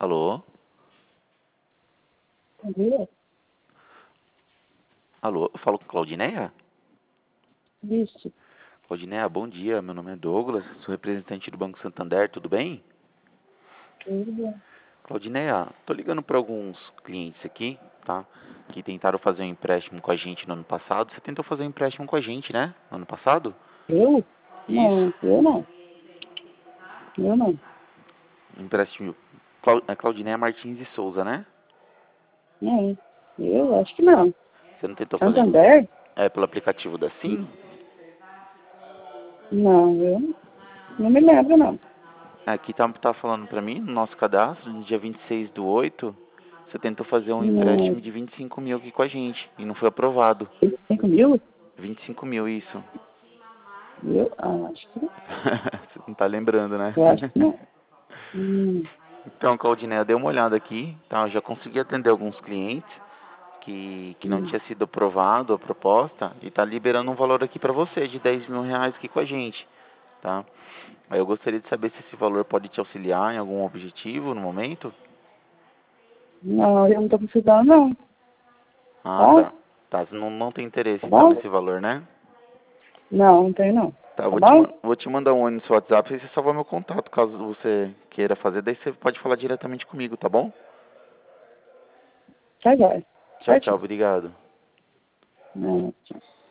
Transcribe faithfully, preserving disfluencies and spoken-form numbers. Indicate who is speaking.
Speaker 1: Alô?
Speaker 2: Bom dia.
Speaker 1: Alô, eu falo com Claudineia?
Speaker 2: Vixe.
Speaker 1: Claudineia, bom dia. Meu nome é Douglas, sou representante do Banco Santander, tudo bem?
Speaker 2: Tudo bem.
Speaker 1: Claudineia, tô ligando para alguns clientes aqui, tá? Que tentaram fazer um empréstimo com a gente no ano passado. Você tentou fazer um empréstimo com a gente, né? No ano passado?
Speaker 2: Eu?
Speaker 1: Isso.
Speaker 2: Não, eu não. Eu não.
Speaker 1: Um empréstimo. Clau- é Claudineia Martins e Souza, né?
Speaker 2: Não. Eu acho que não.
Speaker 1: Você não tentou fazer
Speaker 2: Santander?
Speaker 1: é, pelo aplicativo da Sim?
Speaker 2: Não, eu não, não me lembro, não.
Speaker 1: Aqui tá, tá falando para mim, no nosso cadastro, no dia vinte e seis do oito, você tentou fazer um
Speaker 2: Não.
Speaker 1: empréstimo de vinte e cinco mil aqui com a gente e não foi aprovado.
Speaker 2: vinte e cinco mil?
Speaker 1: vinte e cinco mil, isso.
Speaker 2: Eu ah, acho que não.
Speaker 1: Você não tá lembrando, né?
Speaker 2: Eu acho que não. Hum,
Speaker 1: Então, Claudinei, eu dei uma olhada aqui, tá? Eu já consegui atender alguns clientes que, que não
Speaker 2: hum.
Speaker 1: tinha sido aprovado a proposta e tá liberando um valor aqui para você de dez mil reais aqui com a gente, tá? Aí eu gostaria de saber se esse valor pode te auxiliar em algum objetivo no momento.
Speaker 2: Não, eu não tô precisando, não.
Speaker 1: Ah,
Speaker 2: Tá?
Speaker 1: tá. Tá, você não, não tem interesse
Speaker 2: Tá
Speaker 1: então
Speaker 2: bom?
Speaker 1: nesse valor, né?
Speaker 2: Não, não tem, não.
Speaker 1: Tá, eu
Speaker 2: Tá
Speaker 1: vou te,
Speaker 2: bom?
Speaker 1: ma- vou te mandar um oi no seu WhatsApp e você salva meu contato caso você queira fazer. Daí você pode falar diretamente comigo, tá bom?
Speaker 2: Tá, joia.
Speaker 1: Tchau, tchau,
Speaker 2: Certinho.
Speaker 1: obrigado.
Speaker 2: Não, tchau.